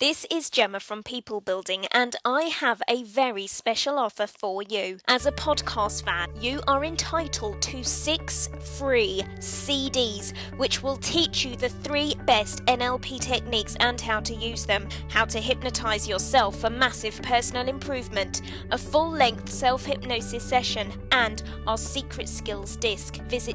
This is Gemma from People Building, and I have a very special offer for you. As a podcast fan, you are entitled to 6 free CDs, which will teach you the 3 best NLP techniques and how to use them, how to hypnotize yourself for massive personal improvement, a full-length self-hypnosis session, and our secret skills disc. Visit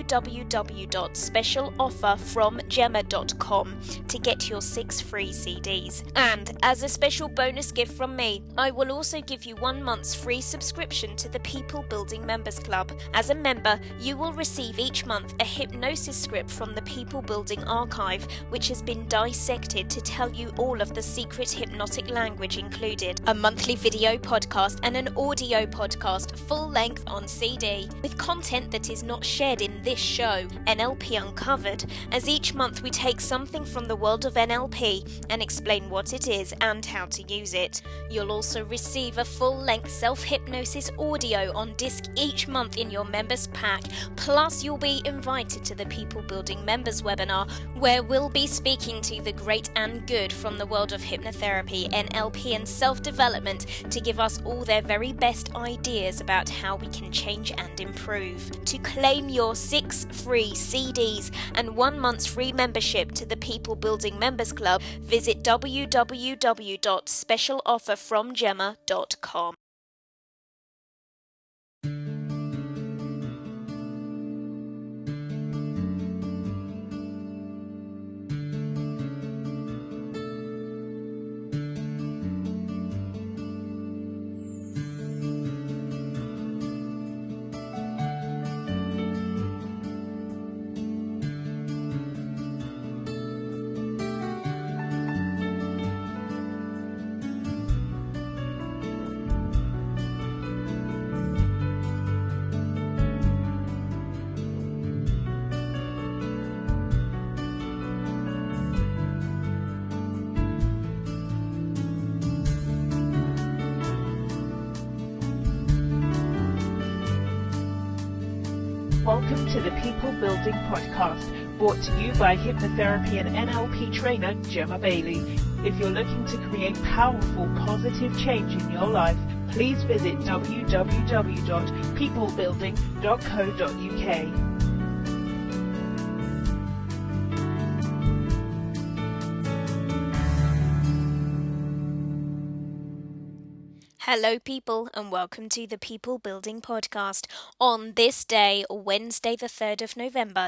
www.specialofferfromgemma.com to get your 6 free CDs. And as a special bonus gift from me, I will also give you 1 month's free subscription to the People Building Members Club. As a member, you will receive each month a hypnosis script from the People Building Archive, which has been dissected to tell you all of the secret hypnotic language included, a monthly video podcast and an audio podcast full length on CD, with content that is not shared in this show, NLP Uncovered, as each month we take something from the world of NLP and explain what it is and how to use it. You'll also receive a full-length self-hypnosis audio on disc each month in your members pack, plus you'll be invited to the People Building Members webinar, where we'll be speaking to the great and good from the world of hypnotherapy, NLP and self-development to give us all their very best ideas about how we can change and improve. To claim your 6 free CDs and 1 month's free membership to the People Building Members Club, visit www.specialofferfromgemma.com. Welcome to the People Building Podcast, brought to you by hypnotherapy and NLP trainer Gemma Bailey. If you're looking to create powerful, positive change in your life, please visit www.peoplebuilding.co.uk. Hello people, and welcome to the People Building Podcast on this day, Wednesday the 3rd of November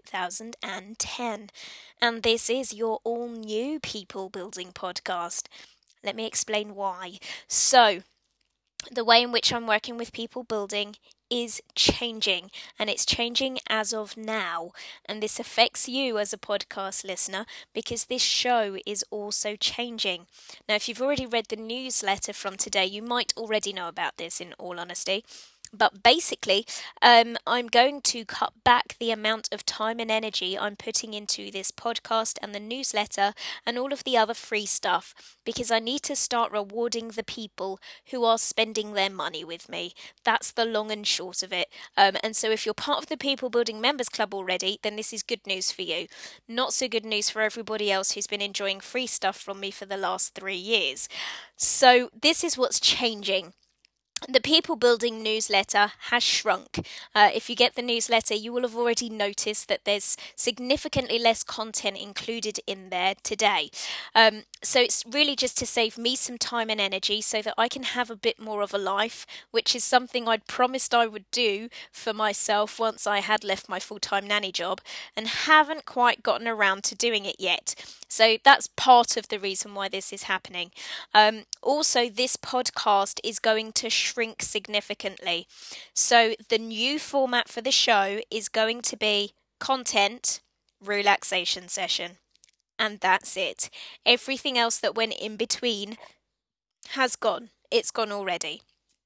2010. And this is your all new People Building Podcast. Let me explain why. So, the way in which I'm working with People Building is changing, and it's changing as of now, and this affects you as a podcast listener because this show is also changing. Now, if you've already read the newsletter from today, you might already know about this, in all honesty. But basically, I'm going to cut back the amount of time and energy I'm putting into this podcast and the newsletter and all of the other free stuff, because I need to start rewarding the people who are spending their money with me. That's the long and short of it. And so if you're part of the People Building Members Club already, then this is good news for you. Not so good news for everybody else who's been enjoying free stuff from me for the last 3 years. So this is what's changing. The People Building newsletter has shrunk. If you get the newsletter, you will have already noticed that there's significantly less content included in there today. So it's really just to save me some time and energy so that I can have a bit more of a life, which is something I'd promised I would do for myself once I had left my full-time nanny job, and haven't quite gotten around to doing it yet. So that's part of the reason why this is happening. Also, this podcast is going to shrink significantly. So the new format for the show is going to be content, relaxation session. And that's it. Everything else that went in between has gone. It's gone already.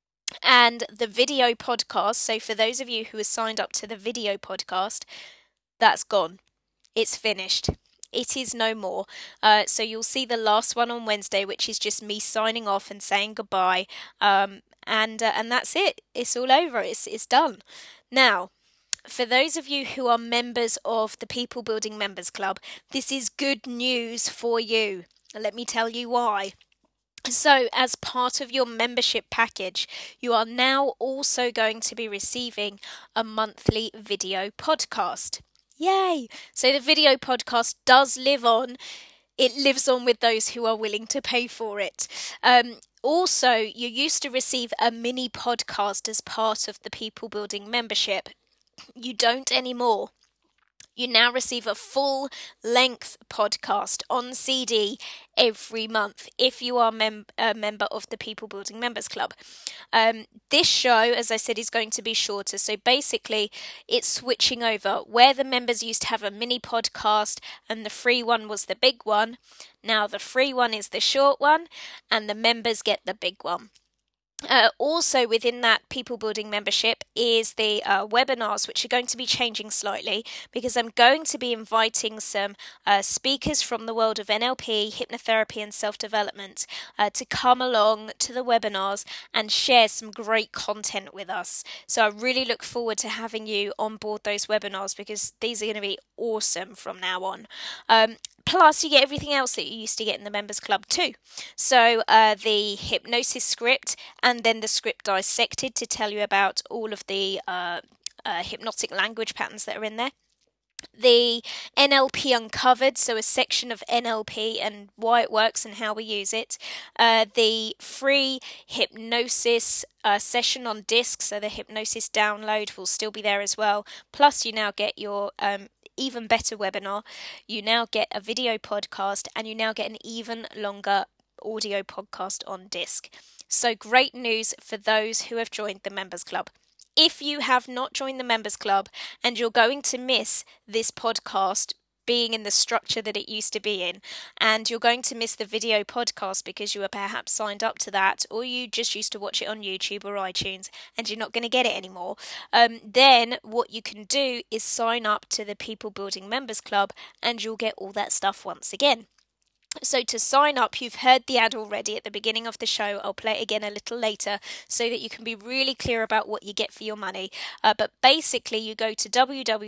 And the video podcast, so for those of you who are signed up to the video podcast, that's gone. It's finished. It is no more. So you'll see the last one on Wednesday, which is just me signing off and saying goodbye. And that's it. It's all over. It's done. Now, for those of you who are members of the People Building Members Club, this is good news for you. Let me tell you why. So, as part of your membership package, you are now also going to be receiving a monthly video podcast. Yay! So, the video podcast does live on. It lives on with those who are willing to pay for it. Also, you used to receive a mini podcast as part of the People Building membership. You don't anymore. You now receive a full length podcast on CD every month if you are a member of the People Building Members Club. This show, as I said, is going to be shorter. So basically, it's switching over. Where the members used to have a mini podcast and the free one was the big one, now the free one is the short one and the members get the big one. Also within that People Building membership is the webinars, which are going to be changing slightly because I'm going to be inviting some speakers from the world of NLP, hypnotherapy and self-development to come along to the webinars and share some great content with us. So I really look forward to having you on board those webinars because these are going to be awesome from now on. Plus, you get everything else that you used to get in the Members Club too. So the hypnosis script and then the script dissected to tell you about all of the hypnotic language patterns that are in there. The NLP Uncovered, so a section of NLP and why it works and how we use it. The free hypnosis session on disc, so the hypnosis download will still be there as well. Plus, you now get your even better webinar. You now get a video podcast and you now get an even longer audio podcast on disc. So great news for those who have joined the Members Club. If you have not joined the Members Club and you're going to miss this podcast being in the structure that it used to be in, and you're going to miss the video podcast because you were perhaps signed up to that, or you just used to watch it on YouTube or iTunes and you're not going to get it anymore, then what you can do is sign up to the People Building Members Club and you'll get all that stuff once again. So to sign up, you've heard the ad already at the beginning of the show. I'll play it again a little later so that you can be really clear about what you get for your money. But basically, you go to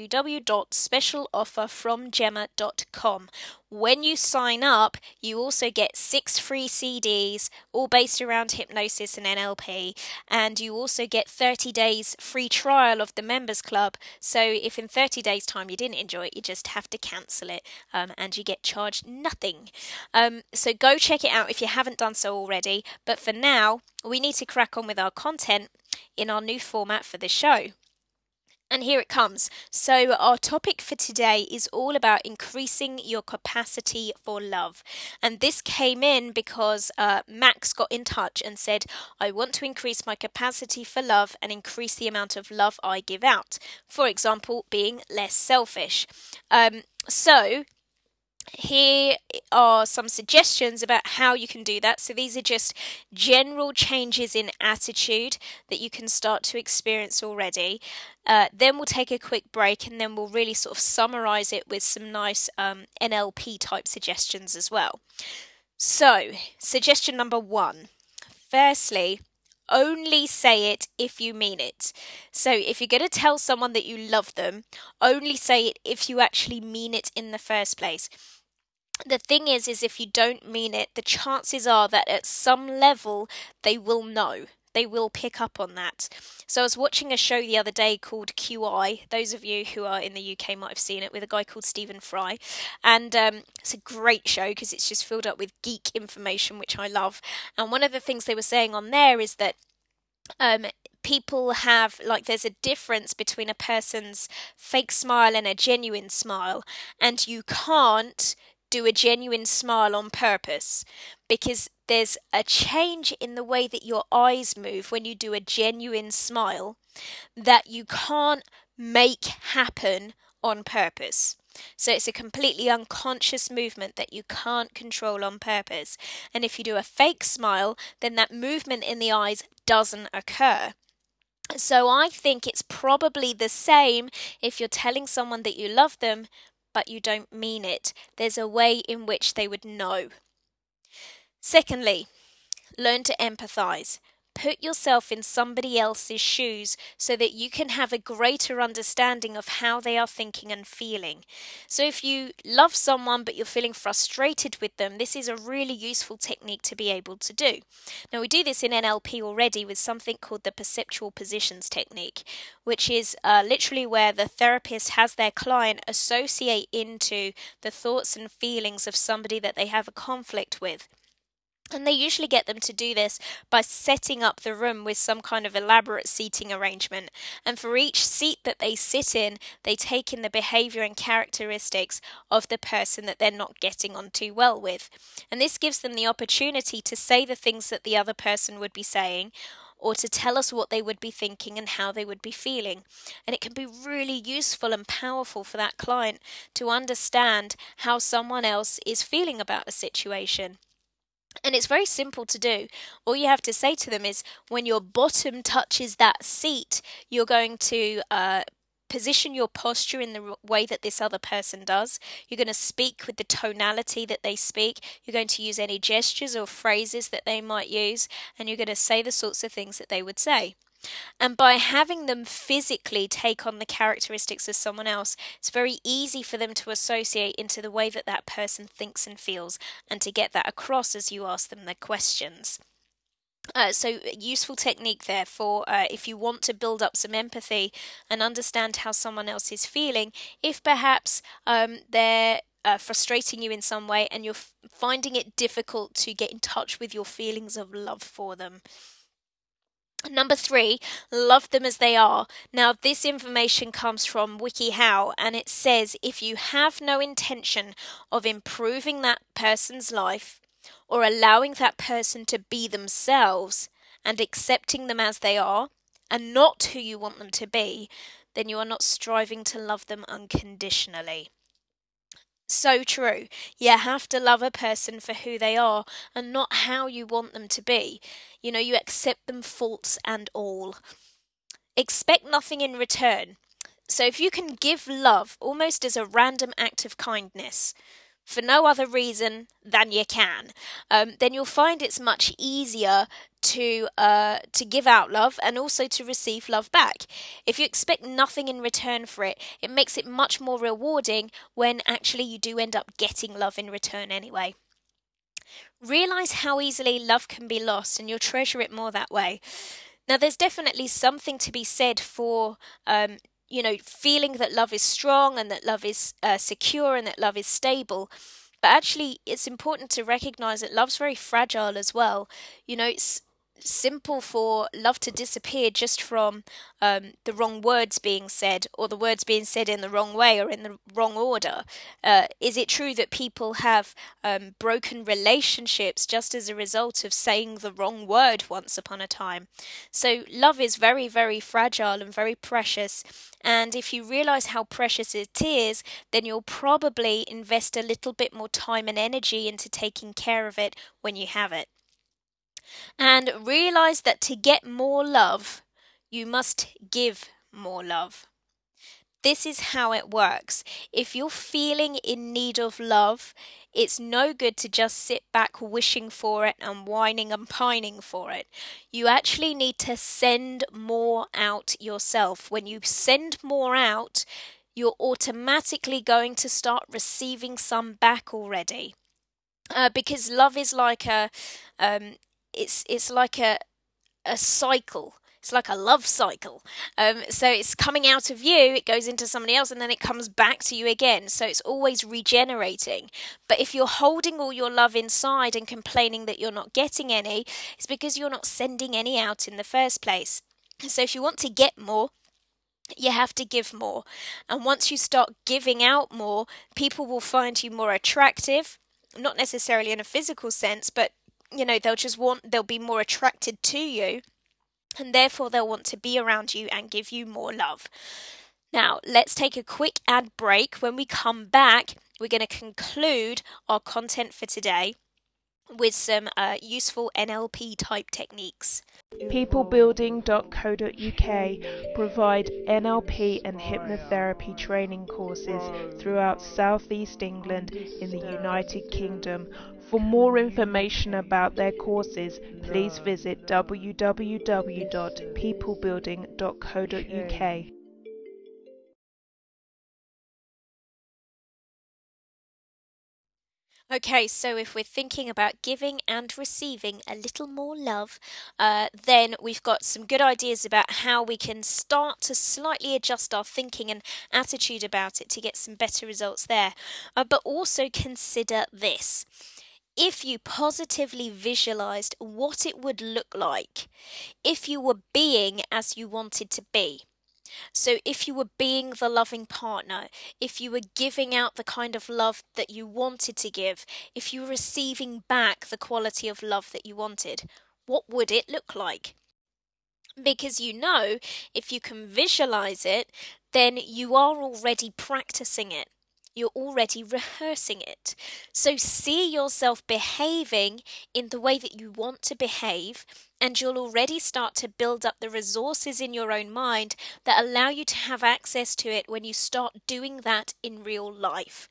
www.specialofferfromgemma.com. When you sign up, you also get 6 free CDs, all based around hypnosis and NLP, and you also get 30 days free trial of the Members Club. So if in 30 days' time you didn't enjoy it, you just have to cancel it, and you get charged nothing. So go check it out if you haven't done so already. But for now, we need to crack on with our content in our new format for the show. And here it comes. So our topic for today is all about increasing your capacity for love. And this came in because Max got in touch and said, I want to increase my capacity for love and increase the amount of love I give out. For example, being less selfish. So here are some suggestions about how you can do that. So these are just general changes in attitude that you can start to experience already. Then we'll take a quick break and then we'll really sort of summarize it with some nice NLP type suggestions as well. So, suggestion number 1. Firstly, only say it if you mean it. So if you're going to tell someone that you love them, only say it if you actually mean it in the first place. The thing is if you don't mean it, the chances are that at some level they will know. They will pick up on that. So I was watching a show the other day called QI. Those of you who are in the UK might have seen it, with a guy called Stephen Fry. And it's a great show because it's just filled up with geek information, which I love. And one of the things they were saying on there is that people have, like, there's a difference between a person's fake smile and a genuine smile. And you can't do a genuine smile on purpose because there's a change in the way that your eyes move when you do a genuine smile that you can't make happen on purpose. So it's a completely unconscious movement that you can't control on purpose. And if you do a fake smile, then that movement in the eyes doesn't occur. So I think it's probably the same if you're telling someone that you love them but you don't mean it. There's a way in which they would know. Secondly, learn to empathize. put yourself in somebody else's shoes so that you can have a greater understanding of how they are thinking and feeling. So if you love someone but you're feeling frustrated with them, this is a really useful technique to be able to do. Now, we do this in NLP already with something called the perceptual positions technique, which is literally where the therapist has their client associate into the thoughts and feelings of somebody that they have a conflict with. And they usually get them to do this by setting up the room with some kind of elaborate seating arrangement. And for each seat that they sit in, they take in the behavior and characteristics of the person that they're not getting on too well with. And this gives them the opportunity to say the things that the other person would be saying, or to tell us what they would be thinking and how they would be feeling. And it can be really useful and powerful for that client to understand how someone else is feeling about a situation. And it's very simple to do. All you have to say to them is, when your bottom touches that seat, you're going to position your posture in the way that this other person does. You're going to speak with the tonality that they speak. You're going to use any gestures or phrases that they might use, and you're going to say the sorts of things that they would say. And by having them physically take on the characteristics of someone else, it's very easy for them to associate into the way that that person thinks and feels, and to get that across as you ask them the questions. So useful technique there for if you want to build up some empathy and understand how someone else is feeling, if perhaps they're frustrating you in some way and you're finding it difficult to get in touch with your feelings of love for them. Number 3, love them as they are. Now, this information comes from WikiHow, and it says if you have no intention of improving that person's life or allowing that person to be themselves and accepting them as they are and not who you want them to be, then you are not striving to love them unconditionally. So true. You have to love a person for who they are and not how you want them to be. You accept them faults and all. Expect nothing in return. So if you can give love almost as a random act of kindness, for no other reason than you can, then you'll find it's much easier to give out love and also to receive love back. If you expect nothing in return for it, it makes it much more rewarding when actually you do end up getting love in return anyway. Realize how easily love can be lost, and you'll treasure it more that way. Now, there's definitely something to be said for feeling that love is strong and that love is secure and that love is stable. But actually, it's important to recognize that love's very fragile as well. It's simple for love to disappear just from the wrong words being said, or the words being said in the wrong way or in the wrong order. Is it true that people have broken relationships just as a result of saying the wrong word once upon a time? So love is very, very fragile and very precious. And if you realize how precious it is, then you'll probably invest a little bit more time and energy into taking care of it when you have it. And realize that to get more love, you must give more love. This is how it works. If you're feeling in need of love, it's no good to just sit back wishing for it and whining and pining for it. You actually need to send more out yourself. When you send more out, you're automatically going to start receiving some back already. Because love is like it's like a cycle. It's like a love cycle. So it's coming out of you, it goes into somebody else, and then it comes back to you again. So it's always regenerating. But if you're holding all your love inside and complaining that you're not getting any, it's because you're not sending any out in the first place. So if you want to get more, you have to give more. And once you start giving out more, people will find you more attractive, not necessarily in a physical sense, but they'll be more attracted to you, and therefore they'll want to be around you and give you more love. Now, let's take a quick ad break. When we come back, we're going to conclude our content for today with some useful NLP type techniques. Peoplebuilding.co.uk provide NLP and hypnotherapy training courses throughout South East England in the United Kingdom. For more information about their courses, please visit www.peoplebuilding.co.uk. Okay, so if we're thinking about giving and receiving a little more love, then we've got some good ideas about how we can start to slightly adjust our thinking and attitude about it to get some better results there. But also consider this. If you positively visualized what it would look like if you were being as you wanted to be. So, if you were being the loving partner, if you were giving out the kind of love that you wanted to give, if you were receiving back the quality of love that you wanted, what would it look like? Because if you can visualize it, then you are already practicing it. You're already rehearsing it. So see yourself behaving in the way that you want to behave, and you'll already start to build up the resources in your own mind that allow you to have access to it when you start doing that in real life.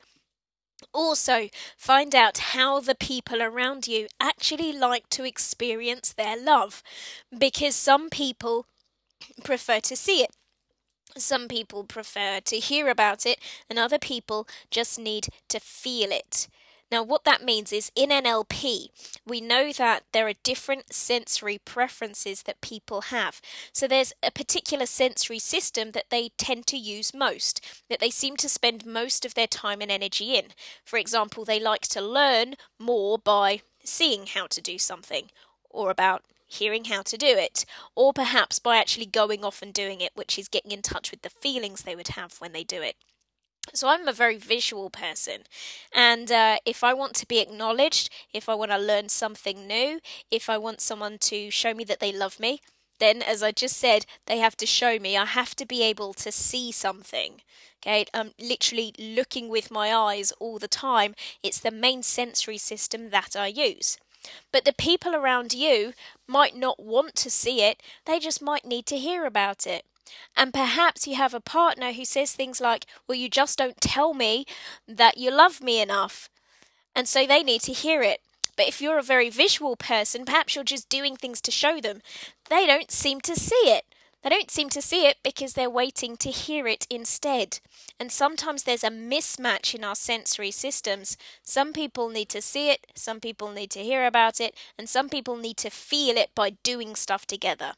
Also, find out how the people around you actually like to experience their love, because some people prefer to see it. Some people prefer to hear about it, and other people just need to feel it. Now, what that means is in NLP, we know that there are different sensory preferences that people have. So there's a particular sensory system that they tend to use most, that they seem to spend most of their time and energy in. For example, they like to learn more by seeing how to do something, or about hearing how to do it, or perhaps by actually going off and doing it, which is getting in touch with the feelings they would have when they do it. So I'm a very visual person, and if I want to be acknowledged, if I want to learn something new, if I want someone to show me that they love me, then, as I just said, they have to show me. I have to be able to see something. Okay, I'm literally looking with my eyes all the time. It's the main sensory system that I use. But the people around you might not want to see it, they just might need to hear about it. And perhaps you have a partner who says things like, well, you just don't tell me that you love me enough. And so they need to hear it. But if you're a very visual person, perhaps you're just doing things to show them. They don't seem to see it. They don't seem to see it because they're waiting to hear it instead. And sometimes there's a mismatch in our sensory systems. Some people need to see it, some people need to hear about it, and some people need to feel it by doing stuff together.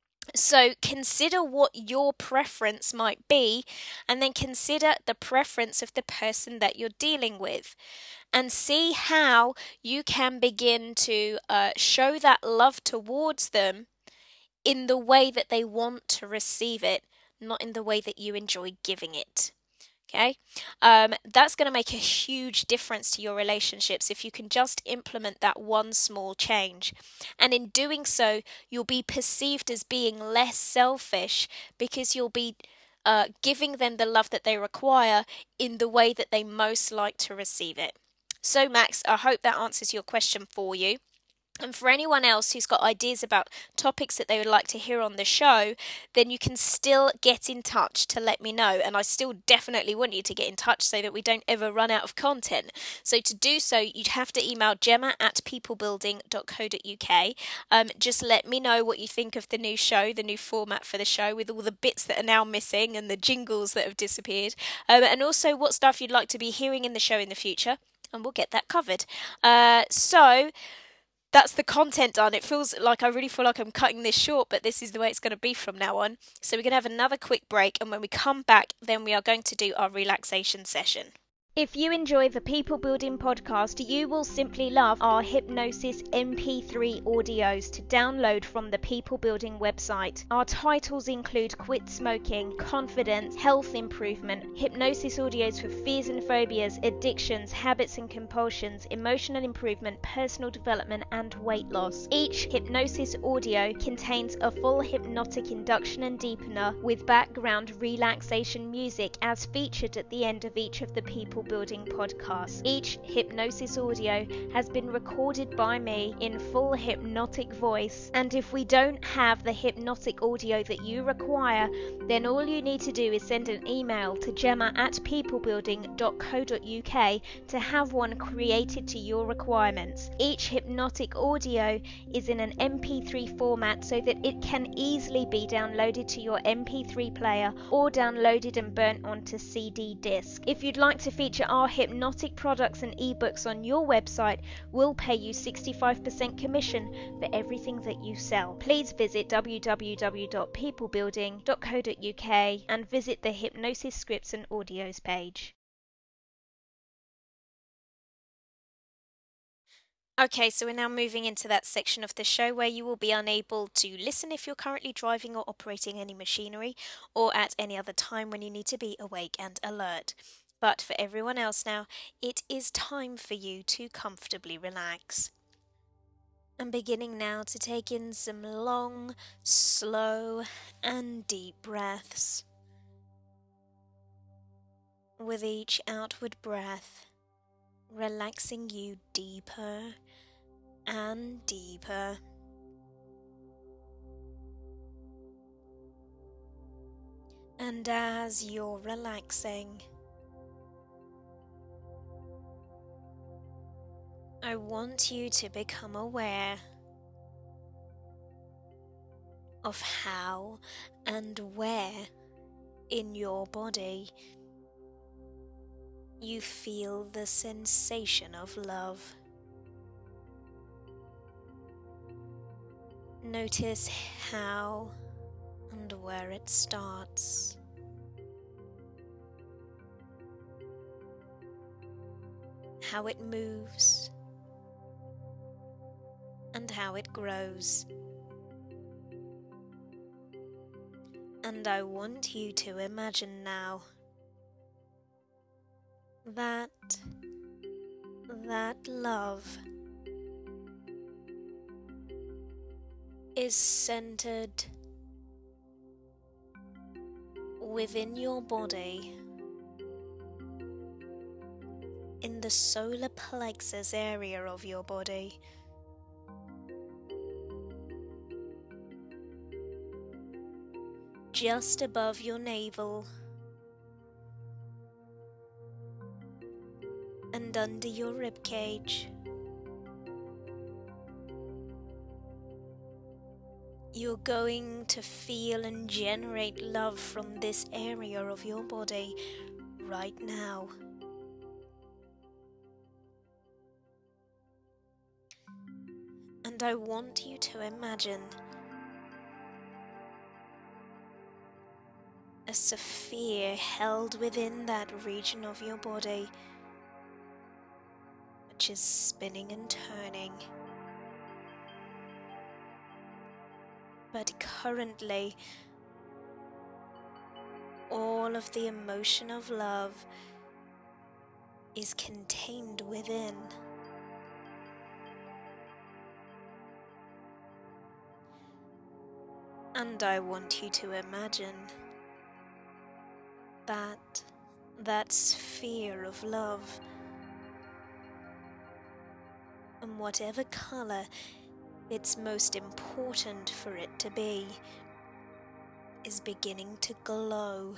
So consider what your preference might be, and then consider the preference of the person that you're dealing with, and see how you can begin to show that love towards them in the way that they want to receive it, not in the way that you enjoy giving it. Okay, that's going to make a huge difference to your relationships if you can just implement that one small change. And in doing so, you'll be perceived as being less selfish because you'll be giving them the love that they require in the way that they most like to receive it. So, Max, I hope that answers your question for you. And for anyone else who's got ideas about topics that they would like to hear on the show, then you can still get in touch to let me know. And I still definitely want you to get in touch so that we don't ever run out of content. So to do so, you'd have to email gemma@peoplebuilding.co.uk. Just let me know what you think of the new show, the new format for the show, with all the bits that are now missing and the jingles that have disappeared. And also what stuff you'd like to be hearing in the show in the future. And we'll get that covered. So that's the content done. I really feel like I'm cutting this short, but this is the way it's going to be from now on. So we're going to have another quick break, and when we come back, then we are going to do our relaxation session. If you enjoy the People Building podcast, you will simply love our Hypnosis MP3 audios to download from the People Building website. Our titles include Quit Smoking, Confidence, Health Improvement, hypnosis audios for fears and phobias, addictions, habits and compulsions, emotional improvement, personal development, and weight loss. Each hypnosis audio contains a full hypnotic induction and deepener with background relaxation music as featured at the end of each of the People Building Podcast. Each hypnosis audio has been recorded by me in full hypnotic voice, and if we don't have the hypnotic audio that you require, then all you need to do is send an email to gemma@peoplebuilding.co.uk to have one created to your requirements. Each hypnotic audio is in an MP3 format so that it can easily be downloaded to your MP3 player or downloaded and burnt onto CD disc. If you'd like to feature our hypnotic products and ebooks on your website, we'll pay you 65% commission for everything that you sell. Please visit www.peoplebuilding.co.uk and visit the Hypnosis Scripts and Audios page. Okay, so we're now moving into that section of the show where you will be unable to listen if you're currently driving or operating any machinery, or at any other time when you need to be awake and alert. But for everyone else now, it is time for you to comfortably relax. I'm beginning now to take in some long, slow, and deep breaths. With each outward breath, relaxing you deeper and deeper. And as you're relaxing, I want you to become aware of how and where in your body you feel the sensation of love. Notice how and where it starts. How it moves and how it grows. And I want you to imagine now that love is centered within your body in the solar plexus area of your body. Just above your navel and under your ribcage. You're going to feel and generate love from this area of your body right now. And I want you to imagine a sphere held within that region of your body, which is spinning and turning. But currently, all of the emotion of love is contained within. And I want you to imagine that sphere of love, and whatever color it's most important for it to be, is beginning to glow.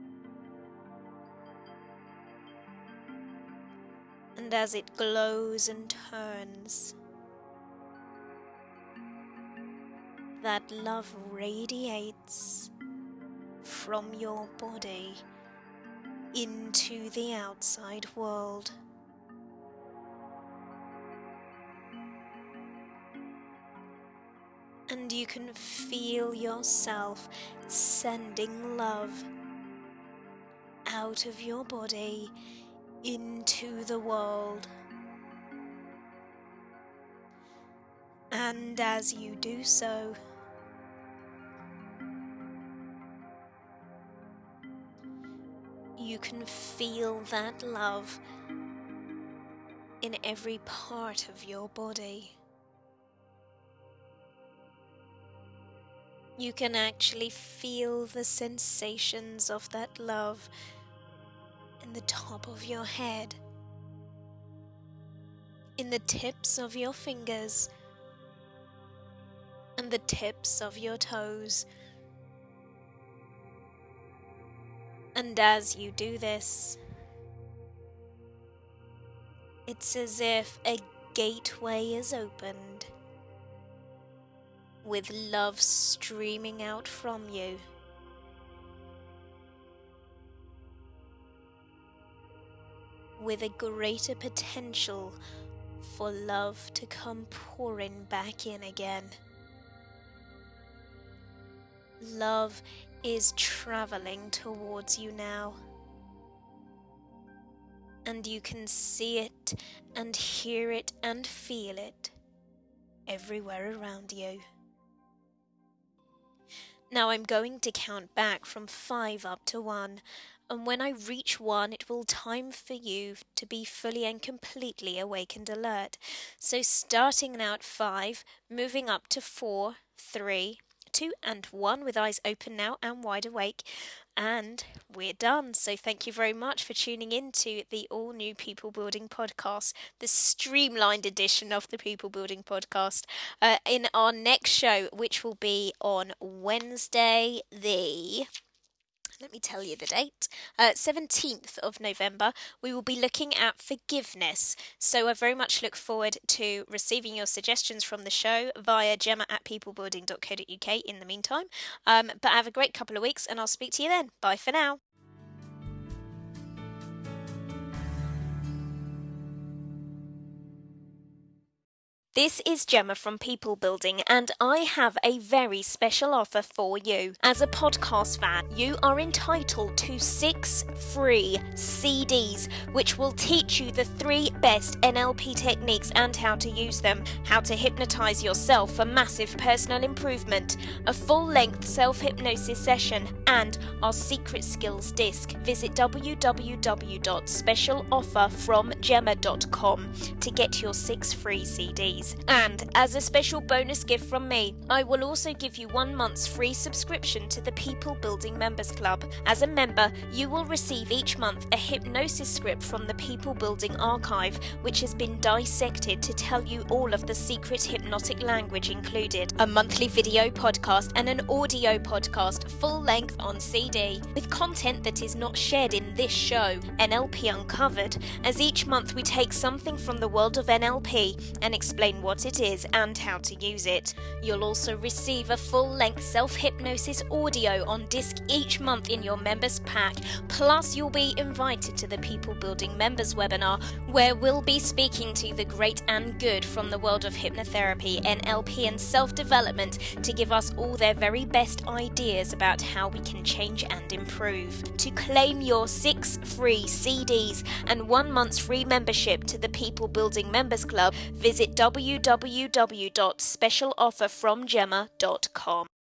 And as it glows and turns, that love radiates from your body into the outside world. And you can feel yourself sending love out of your body into the world. And as you do so, you can feel that love in every part of your body. You can actually feel the sensations of that love in the top of your head, in the tips of your fingers, and the tips of your toes. And as you do this, it's as if a gateway is opened, with love streaming out from you. With a greater potential for love to come pouring back in again. Love is traveling towards you now. And you can see it and hear it and feel it everywhere around you. Now I'm going to count back from 5 up to 1, and when I reach 1, it will time for you to be fully and completely awake and alert. So starting now at 5, moving up to 4, 3, 2 and 1 with eyes open now and wide awake. And we're done. So thank you very much for tuning in to the all new People Building Podcast, the streamlined edition of the People Building Podcast. In our next show, which will be on Wednesday, let me tell you the date, 17th of November, we will be looking at forgiveness. So I very much look forward to receiving your suggestions from the show via gemma@peoplebuilding.co.uk in the meantime. But have a great couple of weeks and I'll speak to you then. Bye for now. This is Gemma from People Building, and I have a very special offer for you. As a podcast fan, you are entitled to 6 free CDs, which will teach you the 3 best NLP techniques and how to use them, how to hypnotize yourself for massive personal improvement, a full-length self-hypnosis session, and our secret skills disc. Visit www.specialofferfromgemma.com to get your 6 free CDs. And as a special bonus gift from me, I will also give you 1 month's free subscription to the People Building Members Club. As a member, you will receive each month a hypnosis script from the People Building Archive, which has been dissected to tell you all of the secret hypnotic language included, a monthly video podcast and an audio podcast, full length on CD, with content that is not shared in this show, NLP Uncovered, as each month we take something from the world of NLP and explain what it is and how to use it. You'll also receive a full-length self-hypnosis audio on disc each month in your members pack, plus you'll be invited to the People Building Members webinar, where we'll be speaking to the great and good from the world of hypnotherapy, NLP and self-development to give us all their very best ideas about how we can change and improve. To claim your 6 free CDs and 1 month's free membership to the People Building Members Club, visit www.specialofferfromgemma.com.